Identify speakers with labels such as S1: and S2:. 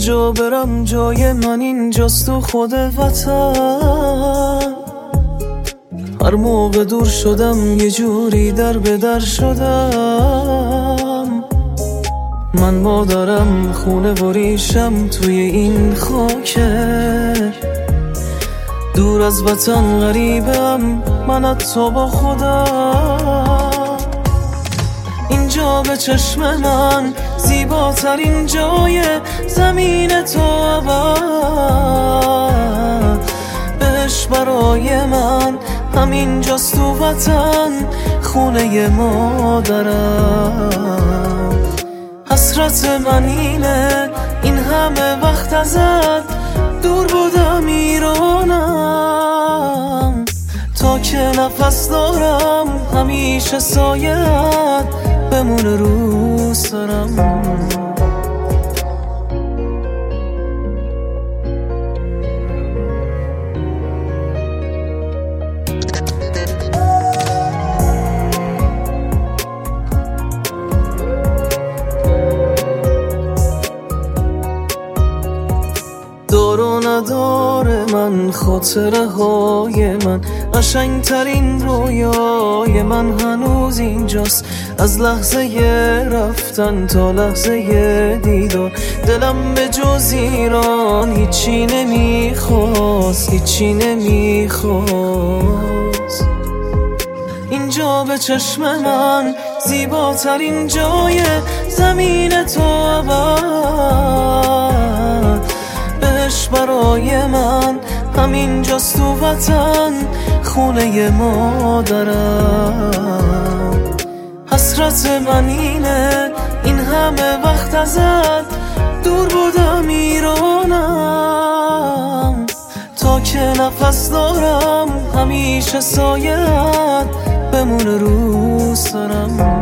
S1: جا برم جای من اینجاست تو خود وطن. هر موقع دور شدم یه جوری در به در شدم. من مادرم خونه و ریشم توی این خاکه. دور از وطن غریبم من حتی با خودم. اینجا به چشم من زیباترین جای زمین تو ابد. بهش برای من همینجاست تو وطن خونه مادرم. حسرت من اینه این همه وقت ازت دور بودم ایرانم. تا که نفس دارم همیشه سایت بمونه رو سرم. دار و نداره من خاطره های من قشنگترین رویای من هنوز اینجاست. از لحظه رفتن تا لحظه دیدار دلم به جز ایران هیچی نمیخواست، هیچی نمیخواست. اینجا به چشم من زیباترین جای زمین تو ابد. بهش برای من همینجاست تو وطن خونه مادرم. حسرت من اینه این همه وقت ازت دور بودم ایرانم. تا که نفس دارم همیشه سایت بمونه رو سرم.